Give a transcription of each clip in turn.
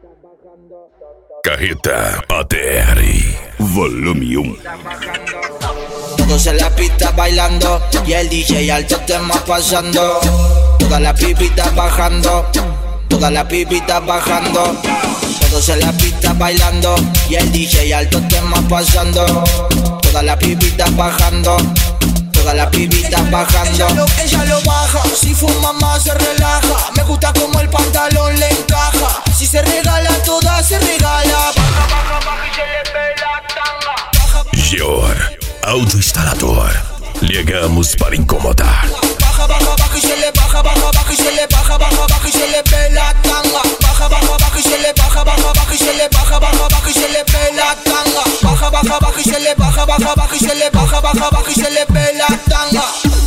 Carreta ATR, volume 1. Todos en la pista bailando y el DJ alto tema pasando. Todas las pipitas bajando, todas las pipitas bajando. Todos en la pista bailando y el DJ alto tema pasando. Todas las pipitas bajando, todas las pipitas bajando. Ella lo baja, si fuma más se relaja. Me gusta como el pantalón le encaja. Si se regala toda se regala. Baja, baja, baja y se le ve la tanga. Geor Autoinstalador. Ligamos para incomodar. Baja, baja, baja y se le baja, baja, baja y se le baja, baja, baja y se le ve la tanga. Baja, baja, baja y se le baja, baja, baja y se le baja, baja, baja y se le ve la tanga. Baja, baja, baja y se le baja, baja, baja y se le baja, baja, baja y se le ve la tanga.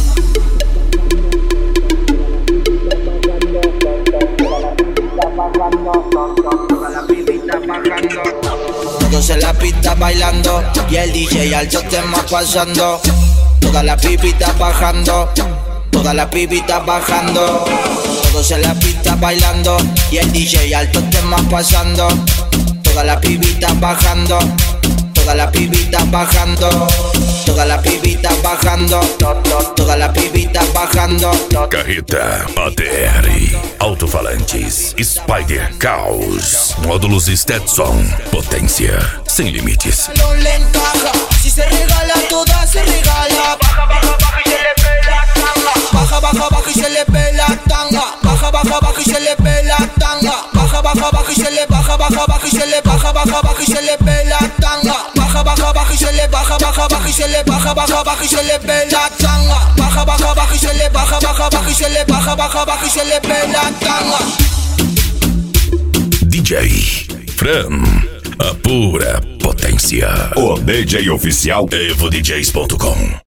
Todos en la pista bailando y el DJ alto tema pasando. Todas las pipitas bajando, todas las pipitas bajando. Todos en la pista bailando y el DJ alto tema pasando. Todas las pipitas bajando, todas las pipitas bajando. Todas las pipitas bajando, todas las pipitas bajando. Carreta ATR, alto-falantes, Spider Caos, módulos Stetson, potência sem limites. No le encaja, si se regala toda se regala. Baja, baja, baja y se le ve la tanga. Baja, baja, baja y se le ve la tanga. Baja, baja, baja y se le ve la tanga. Baja, baja, baja y se le baja, baja, baja y se le baja, baja, baja y se le ve la tanga. Baja, baja, baja y se le baja, baja, baja y se le baja, baja, baja y se le ve la tanga. Baja, baja, baja y se le baja, baja, baja y se le baja, baja, baja y se le ve la tanga. DJ Fran, a pura potência. O DJ oficial EvoDJs.com.